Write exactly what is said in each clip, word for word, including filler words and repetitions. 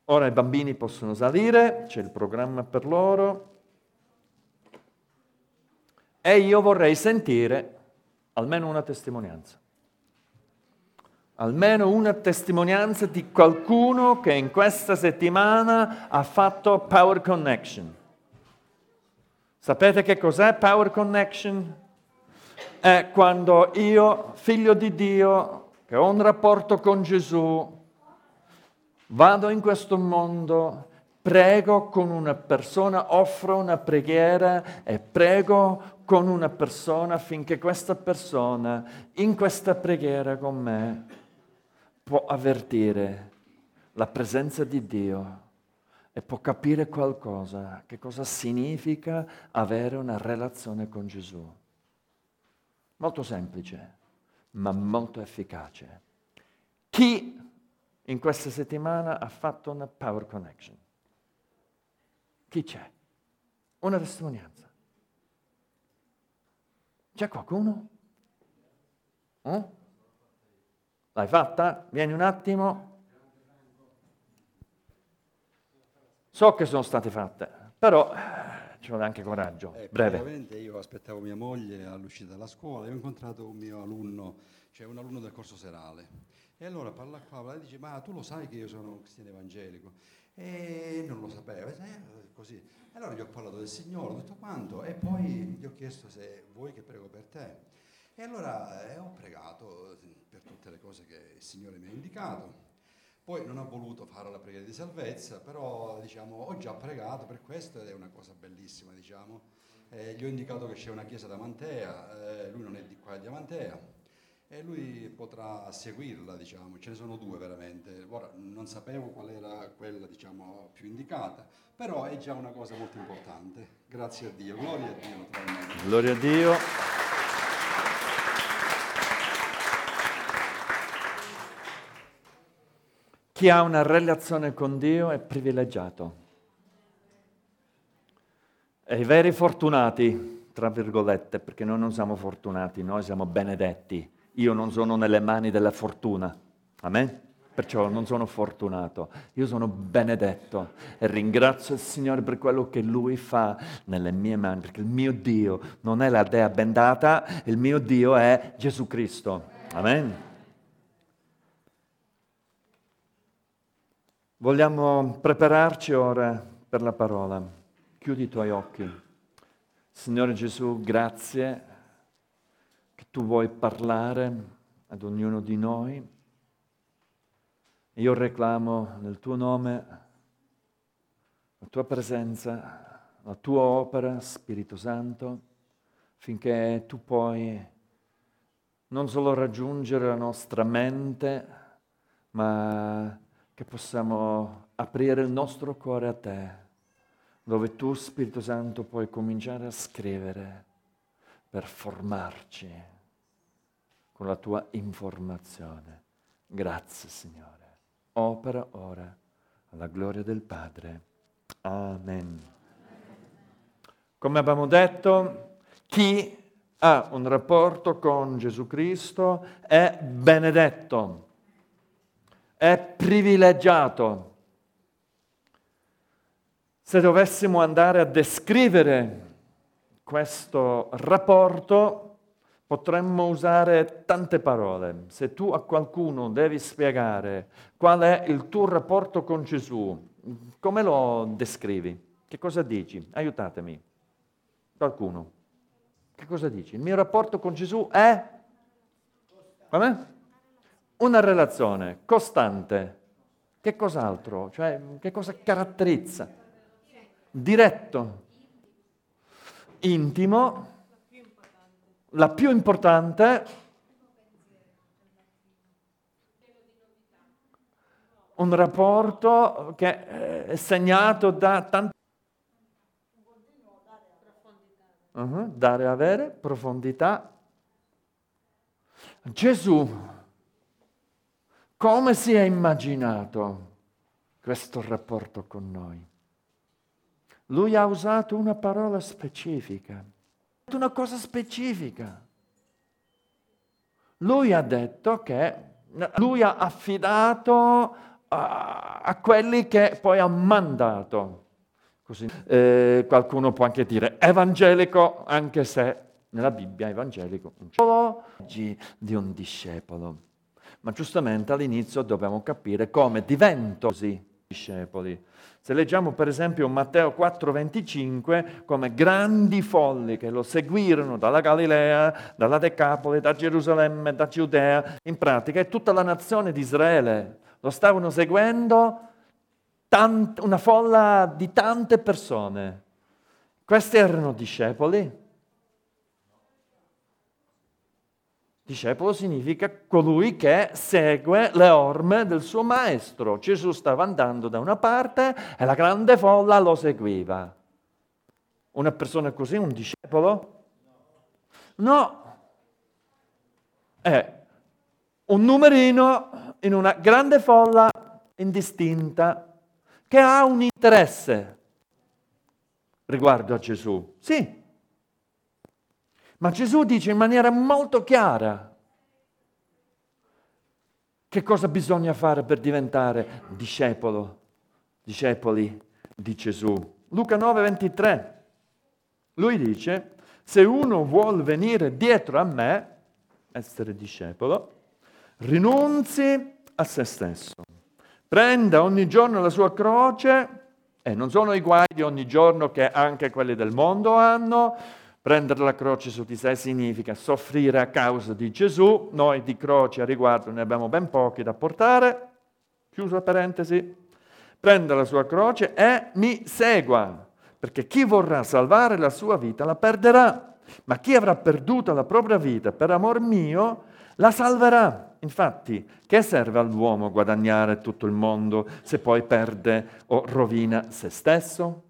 Ora i bambini possono salire, c'è il programma per loro. E io vorrei sentire almeno una testimonianza. Almeno una testimonianza di qualcuno che in questa settimana ha fatto Power Connection. Sapete che cos'è Power Connection? È quando io, figlio di Dio, che ho un rapporto con Gesù, vado in questo mondo, prego con una persona, offro una preghiera e prego con una persona affinché questa persona, in questa preghiera con me, può avvertire la presenza di Dio e può capire qualcosa, che cosa significa avere una relazione con Gesù. Molto semplice, ma molto efficace. Chi in questa settimana ha fatto una Power Connection? Chi c'è? Una testimonianza. C'è qualcuno? Eh? L'hai fatta? Vieni un attimo. So che sono state fatte, però ci vuole anche coraggio. Eh, Breve. praticamente io aspettavo mia moglie all'uscita dalla scuola e ho incontrato un mio alunno, cioè un alunno del corso serale. E allora parla qua, lei dice, ma tu lo sai che io sono un cristiano evangelico? E non lo sapeva, eh, così. E allora gli ho parlato del Signore, tutto quanto, e poi gli ho chiesto se vuoi che prego per te. E allora eh, ho pregato per tutte le cose che il Signore mi ha indicato. Poi non ho voluto fare la preghiera di salvezza, però diciamo, ho già pregato per questo ed è una cosa bellissima, diciamo. Eh, gli ho indicato che c'è una chiesa ad Amantea, eh, lui non è di qua di Amantea, e lui potrà seguirla, diciamo. Ce ne sono due veramente. Ora non sapevo qual era quella, diciamo, più indicata, però è già una cosa molto importante. Grazie a Dio, gloria a Dio naturalmente. Gloria a Dio. Chi ha una relazione con Dio è privilegiato. E i veri fortunati, tra virgolette, perché noi non siamo fortunati, noi siamo benedetti. Io non sono nelle mani della fortuna. Amen? Perciò non sono fortunato, io sono benedetto e ringrazio il Signore per quello che Lui fa nelle mie mani, perché il mio Dio non è la dea bendata, il mio Dio è Gesù Cristo. Amen? Vogliamo prepararci ora per la parola. Chiudi i tuoi occhi. Signore Gesù, grazie che Tu vuoi parlare ad ognuno di noi. Io reclamo nel Tuo nome la Tua presenza, la Tua opera, Spirito Santo, finché Tu puoi non solo raggiungere la nostra mente, ma che possiamo aprire il nostro cuore a Te, dove Tu, Spirito Santo, puoi cominciare a scrivere per formarci con la Tua informazione. Grazie, Signore. Opera ora alla gloria del Padre. Amen. Come abbiamo detto, chi ha un rapporto con Gesù Cristo è benedetto, è privilegiato. Se dovessimo andare a descrivere questo rapporto, potremmo usare tante parole. Se tu a qualcuno devi spiegare qual è il tuo rapporto con Gesù, come lo descrivi? Che cosa dici? Aiutatemi. Qualcuno. Che cosa dici? Il mio rapporto con Gesù è? Come? Una relazione costante. Che cos'altro? Cioè, che cosa caratterizza? Diretto. Intimo. La più importante, un rapporto che è segnato da tanti... Uh-huh, dare e avere, profondità. Gesù, come si è immaginato questo rapporto con noi? Lui ha usato una parola specifica. Una cosa specifica. Lui ha detto che lui ha affidato a, a quelli che poi ha mandato. Così, eh, qualcuno può anche dire evangelico, anche se nella Bibbia evangelico non c'è di un discepolo. Ma giustamente all'inizio dobbiamo capire come divento così discepoli. Se leggiamo per esempio Matteo quattro venticinque, come grandi folli che lo seguirono dalla Galilea, dalla Decapoli, da Gerusalemme, da Giudea, in pratica è tutta la nazione di Israele. Lo stavano seguendo tant- una folla di tante persone. Questi erano discepoli. Discepolo significa colui che segue le orme del suo maestro. Gesù stava andando da una parte e la grande folla lo seguiva. Una persona così, un discepolo? No. È un numerino in una grande folla indistinta che ha un interesse riguardo a Gesù. Sì. Ma Gesù dice in maniera molto chiara che cosa bisogna fare per diventare discepolo, discepoli di Gesù. Luca nove ventitré, lui dice, se uno vuol venire dietro a me, essere discepolo, rinunzi a se stesso, prenda ogni giorno la sua croce, e non sono i guai di ogni giorno che anche quelli del mondo hanno. Prendere la croce su di sé significa soffrire a causa di Gesù. Noi di croci a riguardo ne abbiamo ben pochi da portare. Chiusa parentesi. Prenda la sua croce e mi segua, perché chi vorrà salvare la sua vita la perderà, ma chi avrà perduto la propria vita per amor mio la salverà. Infatti, che serve all'uomo guadagnare tutto il mondo se poi perde o rovina se stesso?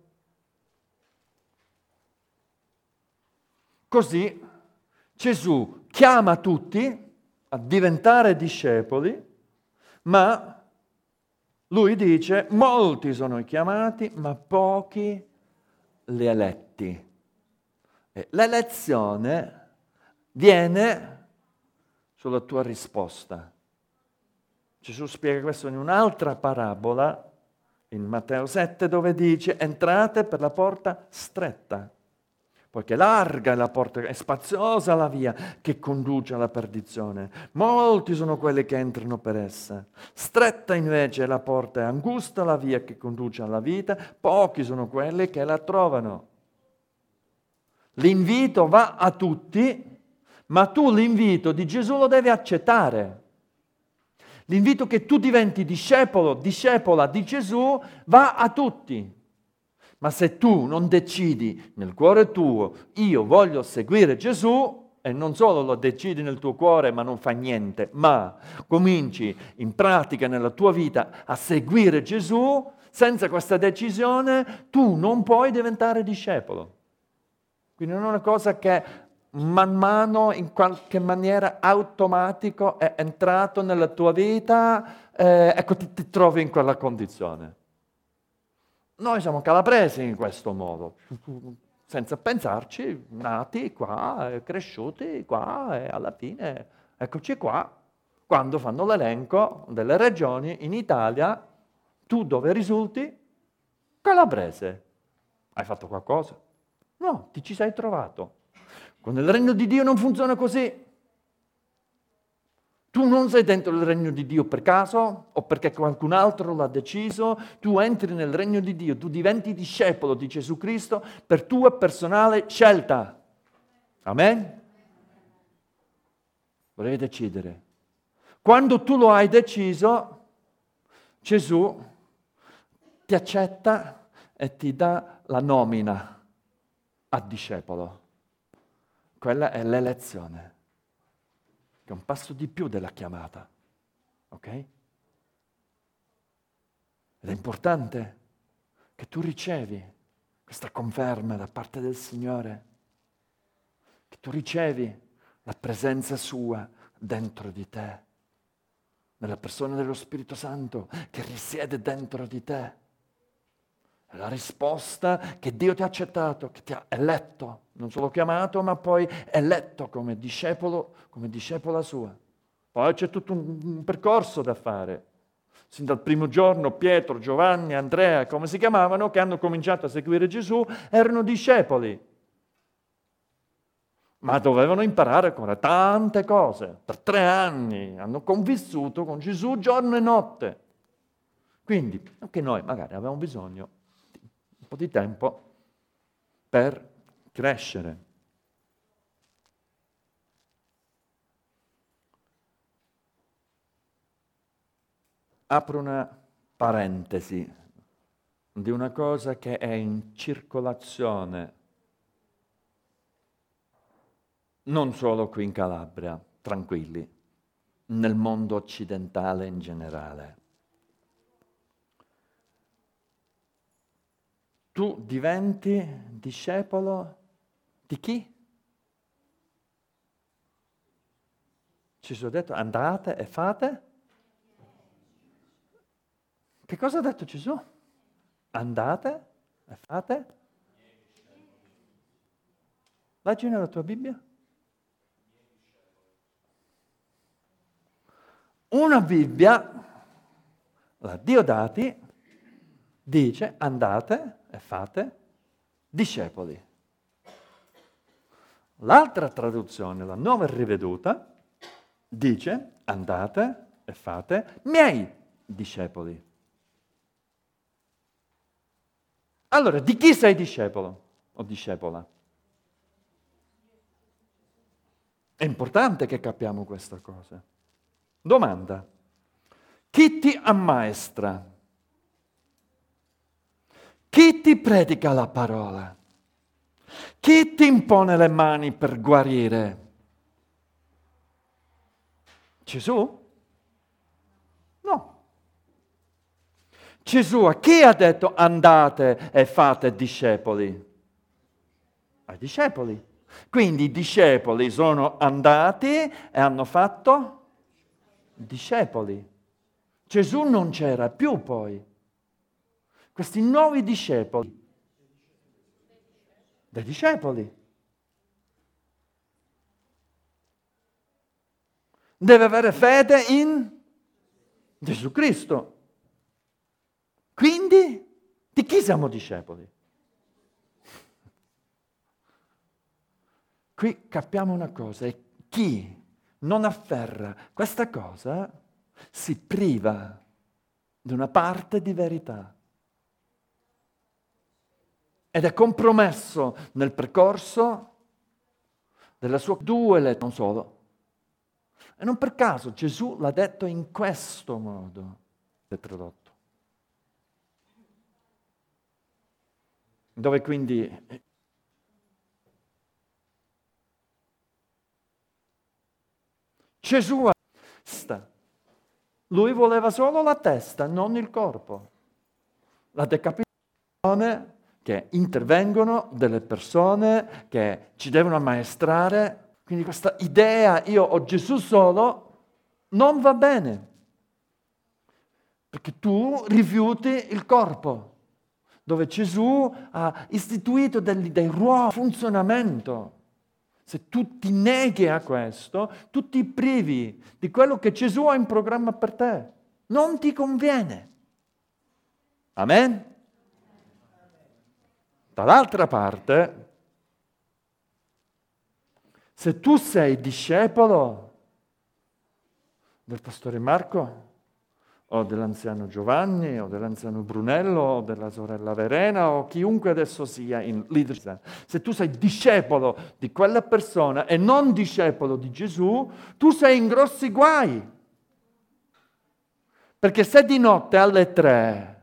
Così Gesù chiama tutti a diventare discepoli, ma lui dice, molti sono i chiamati, ma pochi gli eletti. E l'elezione viene sulla tua risposta. Gesù spiega questo in un'altra parabola, in Matteo sette, dove dice, entrate per la porta stretta, poiché larga è la porta, è spaziosa la via che conduce alla perdizione. Molti sono quelli che entrano per essa. Stretta invece è la porta, è angusta la via che conduce alla vita, pochi sono quelli che la trovano. L'invito va a tutti, ma tu l'invito di Gesù lo devi accettare. L'invito che tu diventi discepolo, discepola di Gesù, va a tutti. Ma se tu non decidi nel cuore tuo, io voglio seguire Gesù, e non solo lo decidi nel tuo cuore ma non fai niente, ma cominci in pratica nella tua vita a seguire Gesù, senza questa decisione tu non puoi diventare discepolo. Quindi non è una cosa che man mano, in qualche maniera automatico, è entrato nella tua vita, eh, ecco ti, ti trovi in quella condizione. Noi siamo calabresi in questo modo, senza pensarci, nati qua, cresciuti qua e alla fine eccoci qua. Quando fanno l'elenco delle regioni in Italia, tu dove risulti? Calabrese. Hai fatto qualcosa? No, ti ci sei trovato. Con il regno di Dio non funziona così. Tu non sei dentro il regno di Dio per caso o perché qualcun altro l'ha deciso, tu entri nel regno di Dio, tu diventi discepolo di Gesù Cristo per tua personale scelta. Amen? Volevi decidere. Quando tu lo hai deciso, Gesù ti accetta e ti dà la nomina a discepolo. Quella è l'elezione. È un passo di più della chiamata, ok? Ed è importante che tu ricevi questa conferma da parte del Signore, che tu ricevi la presenza sua dentro di te, nella persona dello Spirito Santo che risiede dentro di te. È la risposta che Dio ti ha accettato, che ti ha eletto, non solo chiamato, ma poi eletto come discepolo, come discepola sua. Poi c'è tutto un, un percorso da fare. sin dal primo giorno Pietro, Giovanni, Andrea, come si chiamavano, che hanno cominciato a seguire Gesù, erano discepoli. Ma dovevano imparare ancora tante cose. Per tre anni hanno convissuto con Gesù giorno e notte. Quindi anche noi magari avevamo bisogno di un po' di tempo per crescere. Apro una parentesi di una cosa che è in circolazione non solo qui in Calabria, tranquilli, nel mondo occidentale in generale. Tu diventi discepolo di chi? Gesù ha detto andate e fate? Che cosa ha detto Gesù? Andate e fate? Leggi nella tua Bibbia. Una Bibbia, la Diodati, dice andate e fate discepoli. L'altra traduzione, la Nuova Riveduta, dice andate e fate miei discepoli. Allora, di chi sei discepolo o discepola? È importante che capiamo questa cosa. Domanda: chi ti ammaestra? Chi ti predica la parola? Chi ti impone le mani per guarire? Gesù? No. Gesù a chi ha detto andate e fate discepoli? Ai discepoli. Quindi i discepoli sono andati e hanno fatto discepoli. Gesù non c'era più poi. Questi nuovi discepoli, dei discepoli, deve avere fede in Gesù Cristo. Quindi, di chi siamo discepoli? Qui capiamo una cosa, è chi non afferra questa cosa si priva di una parte di verità ed è compromesso nel percorso della sua due lettere, non solo. E non per caso Gesù l'ha detto in questo modo, è tradotto. Dove quindi Gesù ha lui voleva solo la testa, non il corpo. La decapitazione che intervengono delle persone che ci devono ammaestrare. Quindi questa idea, io ho Gesù solo, non va bene. Perché tu rifiuti il corpo, dove Gesù ha istituito dei, dei ruoli di funzionamento. Se tu ti neghi a questo, tu ti privi di quello che Gesù ha in programma per te. Non ti conviene. Amen? Dall'altra parte, se tu sei discepolo del pastore Marco, o dell'anziano Giovanni, o dell'anziano Brunello, o della sorella Verena, o chiunque adesso sia in leadership, se tu sei discepolo di quella persona e non discepolo di Gesù, tu sei in grossi guai. Perché se di notte alle tre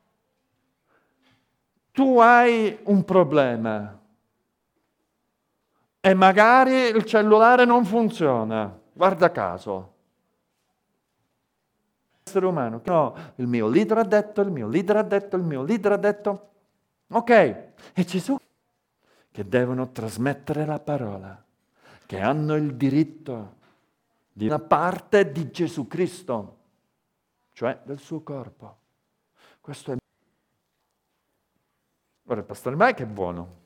tu hai un problema e magari il cellulare non funziona, guarda caso, essere umano, no, il mio leader ha detto, il mio leader ha detto, il mio leader ha detto, ok, è Gesù che devono trasmettere la parola, che hanno il diritto di una parte di Gesù Cristo, cioè del suo corpo. Questo è. Ora il pastore Mike è buono,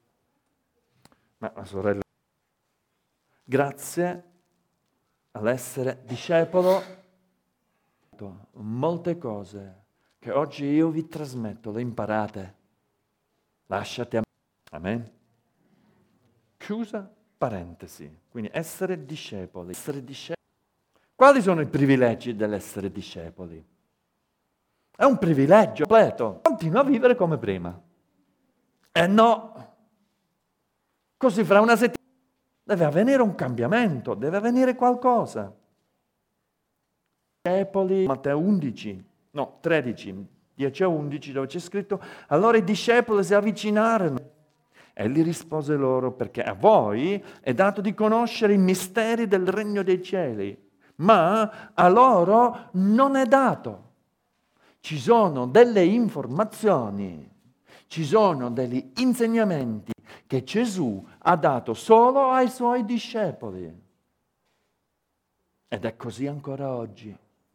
ma la sorella, grazie all'essere discepolo, molte cose che oggi io vi trasmetto, le imparate. Lasciate a me. Amen. Chiusa parentesi. Quindi essere discepoli. Essere discepoli. Quali sono i privilegi dell'essere discepoli? È un privilegio completo. Continua a vivere come prima. E no. Così fra una settimana deve avvenire un cambiamento, deve avvenire qualcosa. Discepoli, Matteo undici, no, tredici, dieci a undici, dove c'è scritto: allora i discepoli si avvicinarono. E gli rispose loro: perché a voi è dato di conoscere i misteri del regno dei cieli, ma a loro non è dato. Ci sono delle informazioni, ci sono degli insegnamenti che Gesù ha dato solo ai suoi discepoli. Ed è così ancora oggi.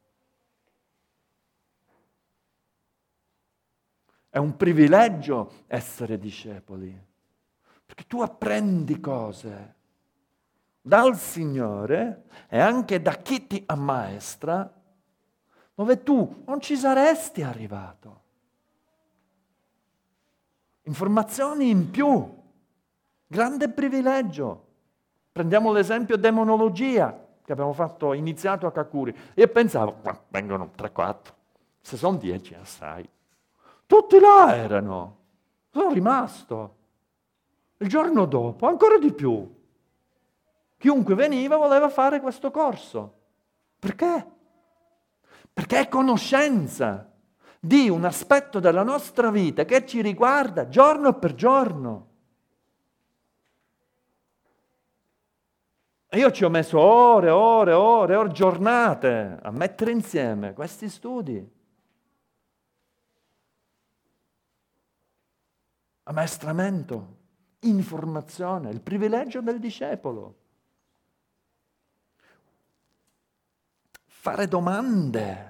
È un privilegio essere discepoli, perché tu apprendi cose dal Signore e anche da chi ti ammaestra, dove tu non ci saresti arrivato. Informazioni in più, grande privilegio. Prendiamo l'esempio demonologia, che abbiamo fatto, iniziato a Kakuri. Io pensavo, ma vengono tre quattro, se sono dieci assai. Tutti là erano, sono rimasto. Il giorno dopo, ancora di più. Chiunque veniva voleva fare questo corso. Perché? Perché è conoscenza di un aspetto della nostra vita che ci riguarda giorno per giorno. E io ci ho messo ore, ore, ore, ore, giornate a mettere insieme questi studi. Ammaestramento, informazione, il privilegio del discepolo. Fare domande.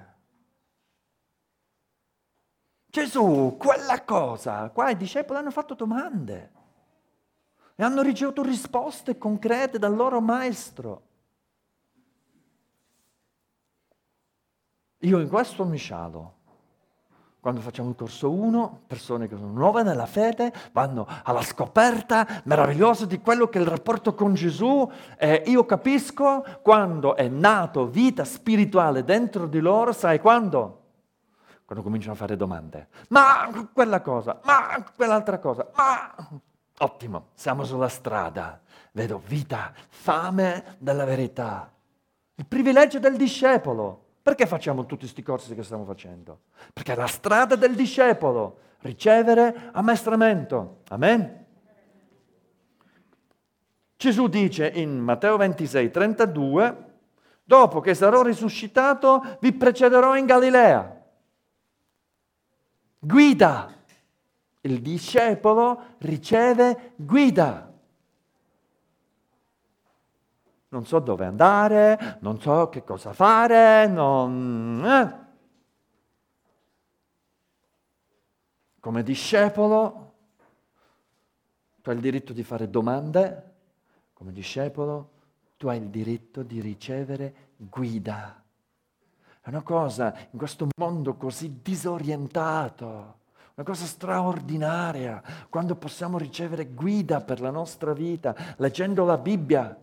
Gesù, quella cosa, qua i discepoli hanno fatto domande e hanno ricevuto risposte concrete dal loro maestro. Io in questo mi scialo. Quando facciamo il corso uno, persone che sono nuove nella fede vanno alla scoperta meravigliosa di quello che è il rapporto con Gesù, e io capisco quando è nato vita spirituale dentro di loro, sai quando? Quando cominciano a fare domande. Ma quella cosa, ma quell'altra cosa, ma... Ottimo, siamo sulla strada, vedo vita, fame della verità. Il privilegio del discepolo. Perché facciamo tutti questi corsi che stiamo facendo? Perché è la strada del discepolo, ricevere ammaestramento. Amen? Gesù dice in Matteo ventisei, trentadue, dopo che sarò risuscitato vi precederò in Galilea. Guida. Il discepolo riceve guida. Non so dove andare, non so che cosa fare, non... Eh. Come discepolo, tu hai il diritto di fare domande, come discepolo, tu hai il diritto di ricevere guida. È una cosa, in questo mondo così disorientato, una cosa straordinaria, quando possiamo ricevere guida per la nostra vita, leggendo la Bibbia.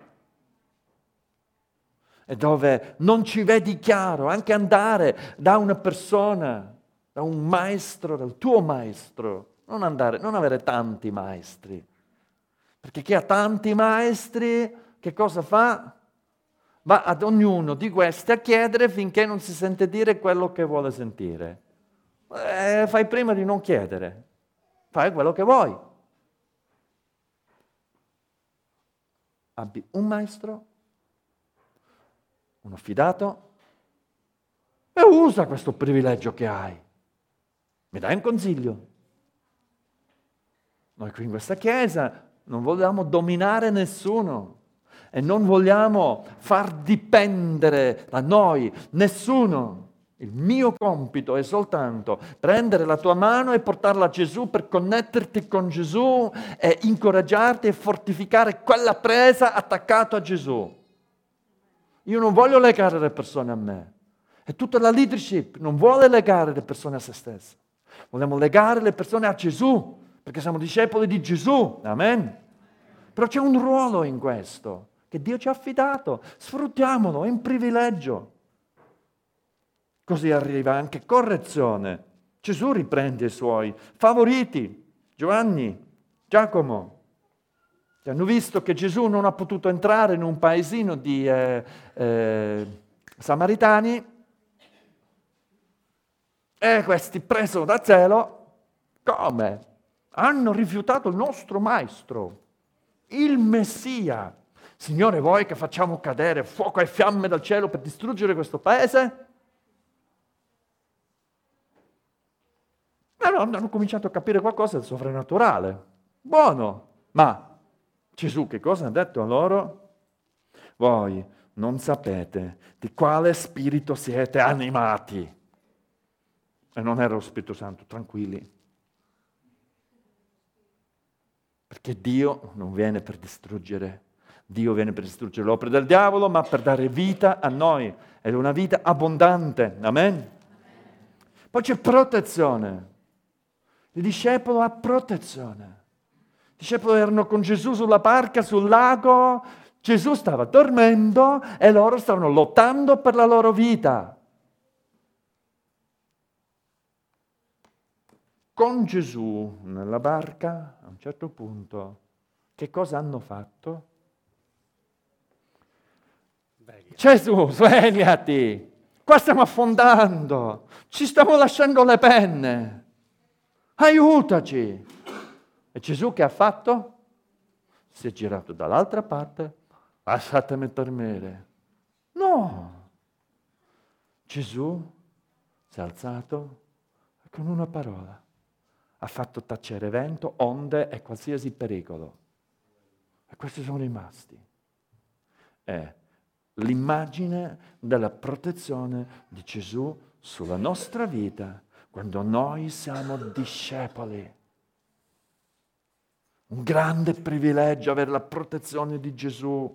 E dove non ci vedi chiaro, anche andare da una persona, da un maestro, dal tuo maestro, non andare, non avere tanti maestri, perché chi ha tanti maestri, che cosa fa? Va ad ognuno di questi a chiedere finché non si sente dire quello che vuole sentire. Eh, fai prima di non chiedere, fai quello che vuoi. Abbi un maestro, uno fidato, e usa questo privilegio che hai. Mi dai un consiglio? Noi qui in questa chiesa non vogliamo dominare nessuno e non vogliamo far dipendere da noi nessuno. Il mio compito è soltanto prendere la tua mano e portarla a Gesù per connetterti con Gesù e incoraggiarti e fortificare quella presa attaccata a Gesù. Io non voglio legare le persone a me. E tutta la leadership non vuole legare le persone a se stesse. Vogliamo legare le persone a Gesù, perché siamo discepoli di Gesù. Amen. Però c'è un ruolo in questo, che Dio ci ha affidato. Sfruttiamolo, è un privilegio. Così arriva anche correzione. Gesù riprende i suoi favoriti, Giovanni, Giacomo, che hanno visto che Gesù non ha potuto entrare in un paesino di eh, eh, Samaritani, e questi presero da zelo, come? Hanno rifiutato il nostro maestro, il Messia. Signore, vuoi che facciamo cadere fuoco e fiamme dal cielo per distruggere questo paese? Però hanno cominciato a capire qualcosa del sovrannaturale. Buono, ma Gesù che cosa ha detto a loro? Voi non sapete di quale spirito siete animati. E non era lo Spirito Santo, tranquilli. Perché Dio non viene per distruggere. Dio viene per distruggere le opere del diavolo, ma per dare vita a noi. Ed è una vita abbondante. Amen? Poi c'è protezione. Il discepolo ha protezione. I discepoli erano con Gesù sulla barca, sul lago. Gesù stava dormendo e loro stavano lottando per la loro vita. Con Gesù nella barca, a un certo punto, che cosa hanno fatto? Sveglia. Gesù, svegliati! Qua stiamo affondando! Ci stiamo lasciando le penne! Aiutaci! E Gesù che ha fatto? Si è girato dall'altra parte, lasciatemi dormire. No! Gesù si è alzato e con una parola ha fatto tacere vento, onde e qualsiasi pericolo. E questi sono rimasti. È l'immagine della protezione di Gesù sulla nostra vita quando noi siamo discepoli. Un grande privilegio avere la protezione di Gesù.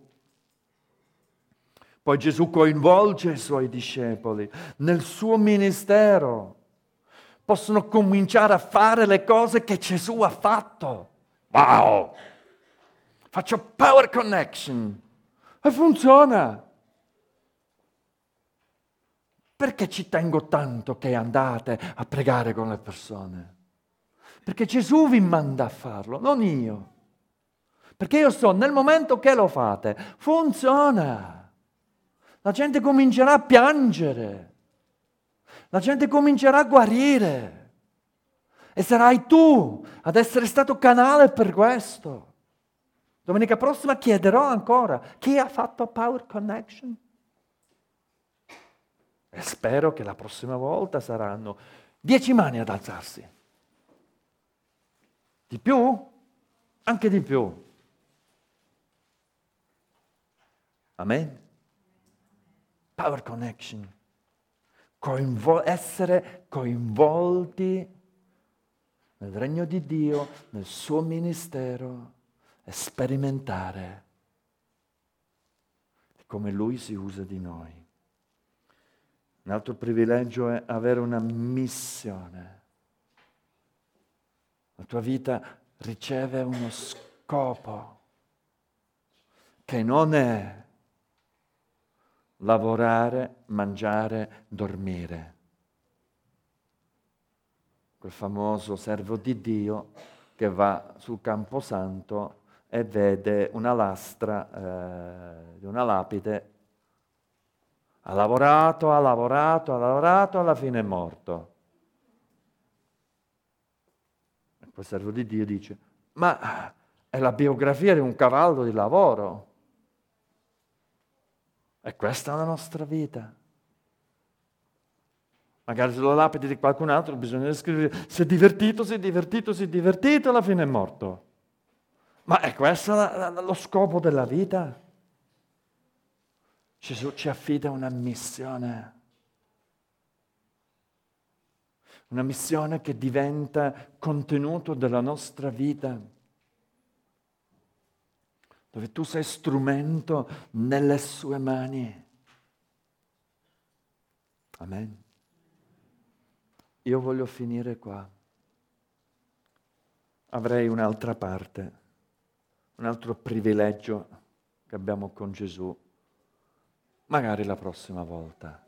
Poi Gesù coinvolge i suoi discepoli nel suo ministero. Possono cominciare a fare le cose che Gesù ha fatto. Wow! Faccio power connection. E funziona. Perché ci tengo tanto che andate a pregare con le persone? Perché Gesù vi manda a farlo, non io. Perché io so, nel momento che lo fate, funziona. La gente comincerà a piangere. La gente comincerà a guarire. E sarai tu ad essere stato canale per questo. Domenica prossima chiederò ancora chi ha fatto Power Connection. E spero che la prossima volta saranno dieci mani ad alzarsi. Di più? Anche di più. Amen? Power Connection. Coinvol- essere coinvolti nel regno di Dio, nel suo ministero e sperimentare come Lui si usa di noi. Un altro privilegio è avere una missione. La tua vita riceve uno scopo che non è lavorare, mangiare, dormire. Quel famoso servo di Dio che va sul Camposanto e vede una lastra eh, di una lapide. Ha lavorato, ha lavorato, ha lavorato, alla fine è morto. E quel servo di Dio dice, ma è la biografia di un cavallo di lavoro. E questa è la nostra vita. Magari sulla lapide di qualcun altro bisogna scrivere si è divertito, si è divertito, si è divertito, alla fine è morto. Ma è questo la, la, lo scopo della vita? Gesù ci affida una missione. Una missione che diventa contenuto della nostra vita. Dove tu sei strumento nelle sue mani. Amen. Io voglio finire qua. Avrei un'altra parte, un altro privilegio che abbiamo con Gesù, magari la prossima volta.